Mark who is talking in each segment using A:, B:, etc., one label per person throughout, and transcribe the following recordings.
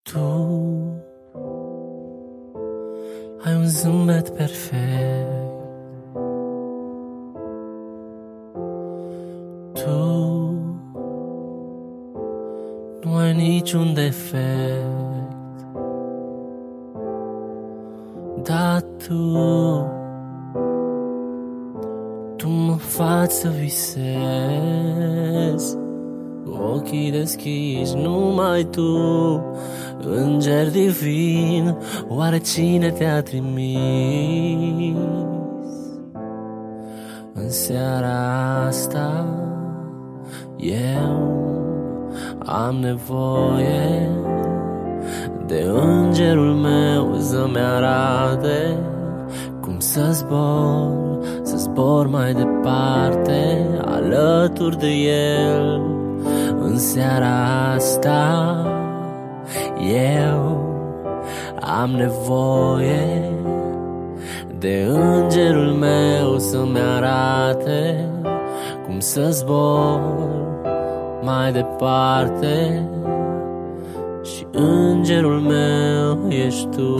A: Tu ai un zâmbet perfect. Tu nu ai niciun defect. Dar tu mă faci să visez. Cu ochii deschiși, numai tu, înger divin, oare cine te-a trimis? În seara asta eu am nevoie de îngerul meu să-mi arate cum să zbor mai departe alături de el. În seara asta eu am nevoie de îngerul meu să-mi arate cum să zbor mai departe. Și îngerul meu ești tu.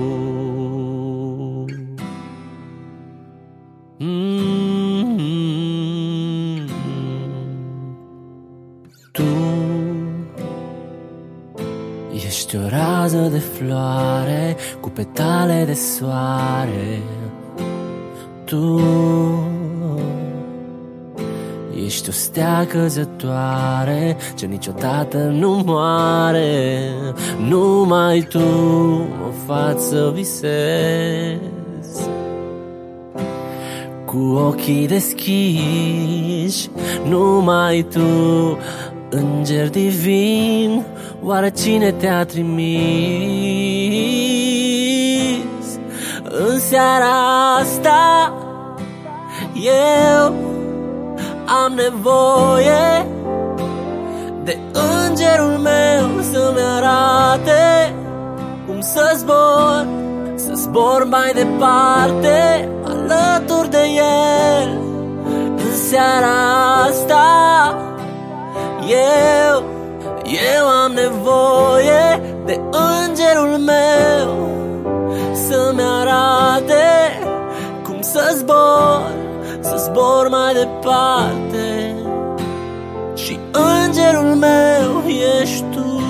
A: Tu ești o rază de floare cu petale de soare. Tu ești o stea căzătoare ce niciodată nu moare. Numai tu mă faci să visez. Cu ochii deschiși, numai tu, înger divin, oare cine te-a trimis? În seara asta eu am nevoie de îngerul meu să-mi arate cum să zbor mai departe alături de el. În seara asta eu am nevoie de îngerul meu să-mi arate cum să zbor mai departe. Și îngerul meu ești tu.